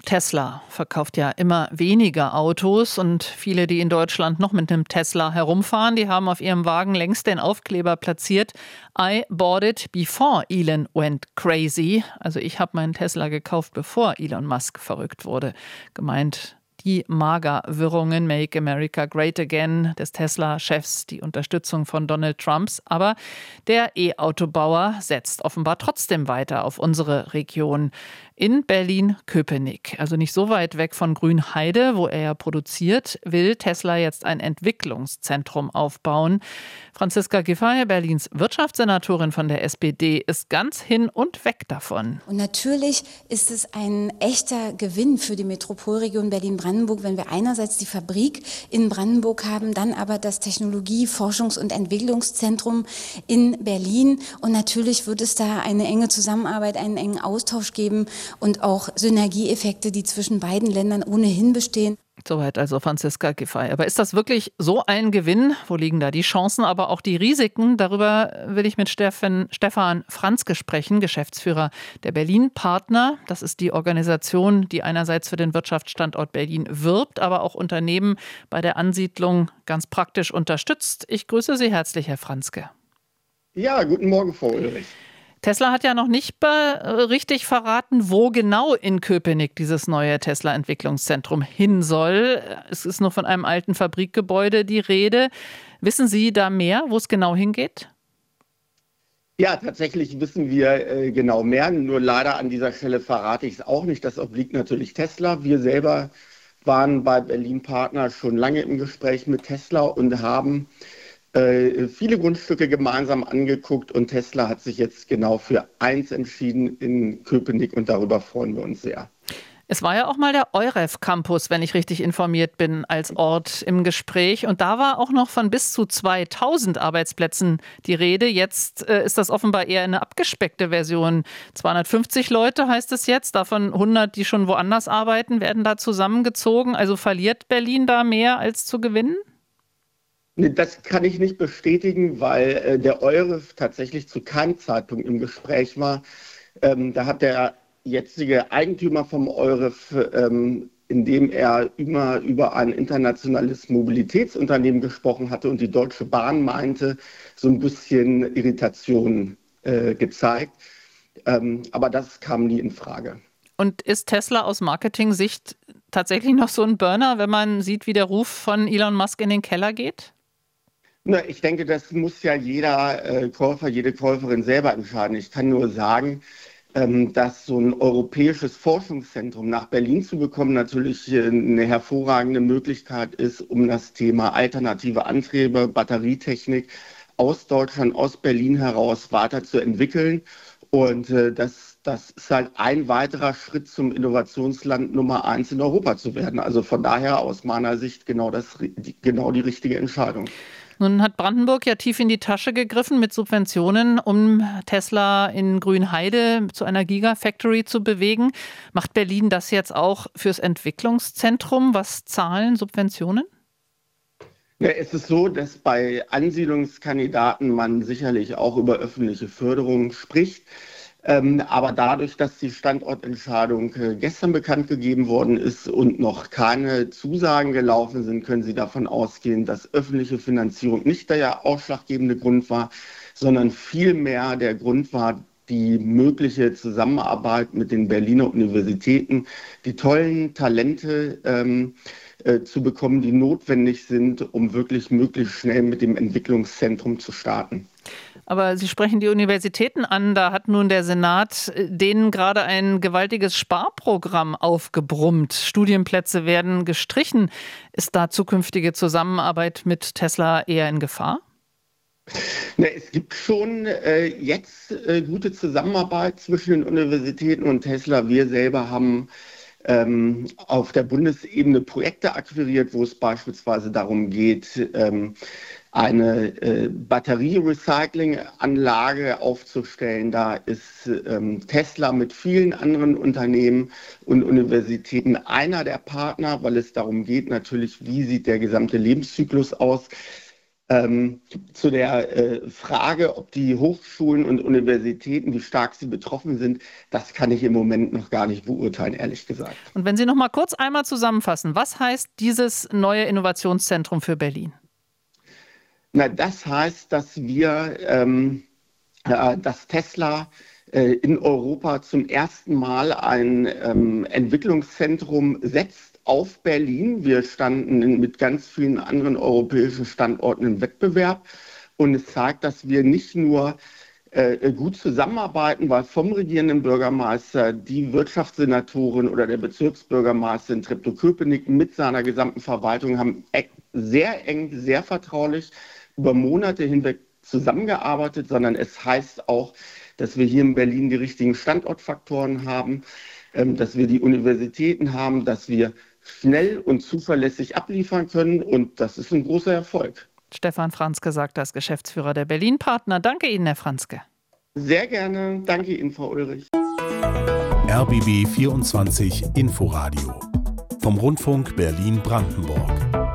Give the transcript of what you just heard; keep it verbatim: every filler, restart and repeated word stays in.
Tesla verkauft ja immer weniger Autos und viele, die in Deutschland noch mit einem Tesla herumfahren, die haben auf ihrem Wagen längst den Aufkleber platziert: I bought it before Elon went crazy. Also ich habe meinen Tesla gekauft, bevor Elon Musk verrückt wurde. Gemeint die Magerwirrungen Make America Great Again des Tesla-Chefs, die Unterstützung von Donald Trumps. Aber der E-Autobauer setzt offenbar trotzdem weiter auf unsere Region. In Berlin-Köpenick, also nicht so weit weg von Grünheide, wo er ja produziert, will Tesla jetzt ein Entwicklungszentrum aufbauen. Franziska Giffey, Berlins Wirtschaftssenatorin von der S P D, ist ganz hin und weg davon. Und natürlich ist es ein echter Gewinn für die Metropolregion Berlin-Brandenburg, wenn wir einerseits die Fabrik in Brandenburg haben, dann aber das Technologie-, Forschungs- und Entwicklungszentrum in Berlin. Und natürlich wird es da eine enge Zusammenarbeit, einen engen Austausch geben und auch Synergieeffekte, die zwischen beiden Ländern ohnehin bestehen. Soweit also Franziska Giffey. Aber ist das wirklich so ein Gewinn? Wo liegen da die Chancen, aber auch die Risiken? Darüber will ich mit Steffen, Stefan Franzke sprechen, Geschäftsführer der Berlin-Partner. Das ist die Organisation, die einerseits für den Wirtschaftsstandort Berlin wirbt, aber auch Unternehmen bei der Ansiedlung ganz praktisch unterstützt. Ich grüße Sie herzlich, Herr Franzke. Ja, guten Morgen, Frau Ulrich. Tesla hat ja noch nicht richtig verraten, wo genau in Köpenick dieses neue Tesla-Entwicklungszentrum hin soll. Es ist nur von einem alten Fabrikgebäude die Rede. Wissen Sie da mehr, wo es genau hingeht? Ja, tatsächlich wissen wir äh, genau mehr. Nur leider an dieser Stelle verrate ich es auch nicht. Das obliegt natürlich Tesla. Wir selber waren bei Berlin Partner schon lange im Gespräch mit Tesla und haben Äh, viele Grundstücke gemeinsam angeguckt und Tesla hat sich jetzt genau für eins entschieden in Köpenick und darüber freuen wir uns sehr. Es war ja auch mal der Euref Campus, wenn ich richtig informiert bin, als Ort im Gespräch. Und da war auch noch von bis zu zweitausend Arbeitsplätzen die Rede. Jetzt äh, ist das offenbar eher eine abgespeckte Version. zweihundertfünfzig Leute heißt es jetzt, davon hundert, die schon woanders arbeiten, werden da zusammengezogen. Also verliert Berlin da mehr als zu gewinnen? Das kann ich nicht bestätigen, weil äh, der Euref tatsächlich zu keinem Zeitpunkt im Gespräch war. Ähm, da hat der jetzige Eigentümer vom Euref, ähm, indem er immer über ein internationales Mobilitätsunternehmen gesprochen hatte und die Deutsche Bahn meinte, so ein bisschen Irritation äh, gezeigt. Ähm, aber das kam nie in Frage. Und ist Tesla aus Marketing-Sicht tatsächlich noch so ein Burner, wenn man sieht, wie der Ruf von Elon Musk in den Keller geht? Na, ich denke, das muss ja jeder äh, Käufer, jede Käuferin selber entscheiden. Ich kann nur sagen, ähm, dass so ein europäisches Forschungszentrum nach Berlin zu bekommen natürlich äh, eine hervorragende Möglichkeit ist, um das Thema alternative Antriebe, Batterietechnik aus Deutschland, aus Berlin heraus weiterzuentwickeln. Und äh, das, das ist halt ein weiterer Schritt zum Innovationsland Nummer eins in Europa zu werden. Also von daher aus meiner Sicht genau, das, die, genau die richtige Entscheidung. Nun hat Brandenburg ja tief in die Tasche gegriffen mit Subventionen, um Tesla in Grünheide zu einer Gigafactory zu bewegen. Macht Berlin das jetzt auch fürs Entwicklungszentrum? Was zahlen Subventionen? Ja, es ist so, dass bei Ansiedlungskandidaten man sicherlich auch über öffentliche Förderung spricht. Ähm, aber dadurch, dass die Standortentscheidung äh, gestern bekannt gegeben worden ist und noch keine Zusagen gelaufen sind, können Sie davon ausgehen, dass öffentliche Finanzierung nicht der ausschlaggebende Grund war, sondern vielmehr der Grund war, die mögliche Zusammenarbeit mit den Berliner Universitäten, die tollen Talente ähm, äh, zu bekommen, die notwendig sind, um wirklich möglichst schnell mit dem Entwicklungszentrum zu starten. Aber Sie sprechen die Universitäten an. Da hat nun der Senat denen gerade ein gewaltiges Sparprogramm aufgebrummt. Studienplätze werden gestrichen. Ist da zukünftige Zusammenarbeit mit Tesla eher in Gefahr? Na, es gibt schon äh, jetzt äh, gute Zusammenarbeit zwischen den Universitäten und Tesla. Wir selber haben ähm, auf der Bundesebene Projekte akquiriert, wo es beispielsweise darum geht, ähm, eine äh, Batterie-Recycling-Anlage aufzustellen. Da ist ähm, Tesla mit vielen anderen Unternehmen und Universitäten einer der Partner, weil es darum geht, natürlich, wie sieht der gesamte Lebenszyklus aus. Ähm, zu der äh, Frage, ob die Hochschulen und Universitäten, wie stark sie betroffen sind, das kann ich im Moment noch gar nicht beurteilen, ehrlich gesagt. Und wenn Sie noch mal kurz einmal zusammenfassen, was heißt dieses neue Innovationszentrum für Berlin? Na, das heißt, dass wir, ähm, äh, dass Tesla äh, in Europa zum ersten Mal ein ähm, Entwicklungszentrum setzt auf Berlin. Wir standen mit ganz vielen anderen europäischen Standorten im Wettbewerb und es zeigt, dass wir nicht nur äh, gut zusammenarbeiten, weil vom regierenden Bürgermeister die Wirtschaftssenatorin oder der Bezirksbürgermeister in Treptow-Köpenick mit seiner gesamten Verwaltung haben sehr eng, sehr vertraulich über Monate hinweg zusammengearbeitet, sondern es heißt auch, dass wir hier in Berlin die richtigen Standortfaktoren haben, ähm, dass wir die Universitäten haben, dass wir schnell und zuverlässig abliefern können und das ist ein großer Erfolg. Stefan Franzke sagt das, Geschäftsführer der Berlin-Partner. Danke Ihnen, Herr Franzke. Sehr gerne. Danke Ihnen, Frau Ulrich. R B B vierundzwanzig Inforadio vom Rundfunk Berlin-Brandenburg.